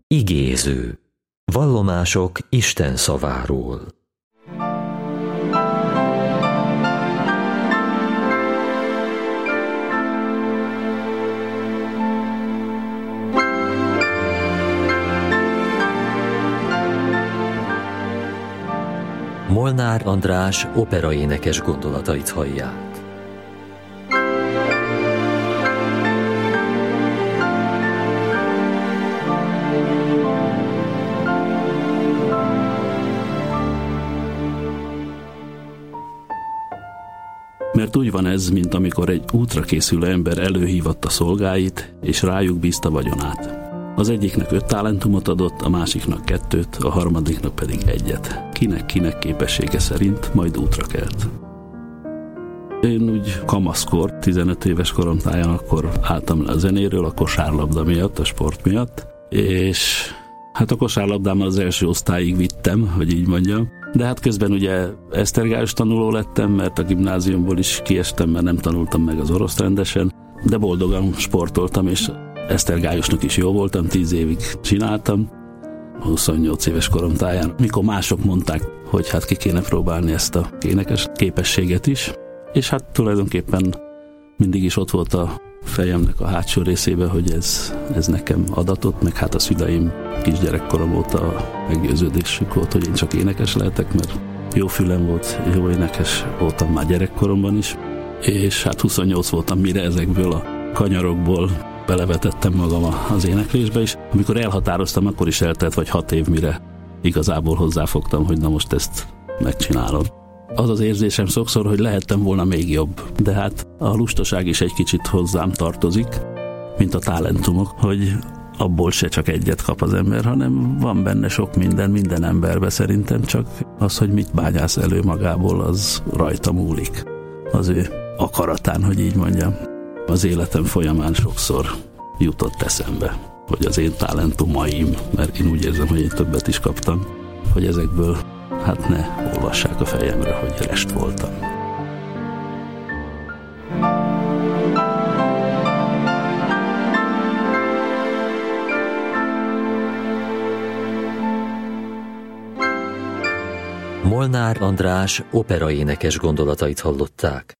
Igéző. Vallomások Isten szaváról. Molnár András operaénekes gondolatait hallják. Mert úgy van ez, mint amikor egy útra készülő ember előhívatta szolgáit, és rájuk bízta vagyonát. Az egyiknek 5 talentumot adott, a másiknak 2, a harmadiknak pedig 1. Kinek képessége szerint, majd útra kelt. Én úgy kamaszkor, 15 éves korom táján akkor álltam le a zenéről, a kosárlabda miatt, a sport miatt, és hát a kosárlabdámmal az első osztályig vittem, hogy így mondjam. De hát közben ugye esztergályos tanuló lettem, mert a gimnáziumból is kiestem, mert nem tanultam meg az orosz rendesen, de boldogan sportoltam, és esztergályosnak is jó voltam, 10 évig csináltam, 28 éves korom táján, mikor mások mondták, hogy hát ki kéne próbálni ezt a énekes képességet is, és hát tulajdonképpen mindig is ott volt a fejemnek a hátsó részében, hogy ez nekem adatott, meg hát a szüleim kisgyerekkorom óta meggyőződésük volt, hogy én csak énekes lehetek, mert jó fülem volt, jó énekes voltam már gyerekkoromban is, és hát 28 voltam, mire ezekből a kanyarokból belevetettem magam az éneklésbe is. Amikor elhatároztam, akkor is eltelt vagy 6 év, mire igazából hozzáfogtam, hogy na most ezt megcsinálom. Az az érzésem sokszor, hogy lehettem volna még jobb, de hát a lustaság is egy kicsit hozzám tartozik, mint a talentumok, hogy abból se csak 1 kap az ember, hanem van benne sok minden emberbe szerintem, csak az, hogy mit bányász elő magából, az rajta múlik. Az ő akaratán, hogy így mondjam. Az életem folyamán sokszor jutott eszembe, hogy az én talentumaim, mert én úgy érzem, hogy én többet is kaptam, hogy ezekből hát ne olvassák a fejemre, hogy rest voltam. Molnár András operaénekes gondolatait hallották.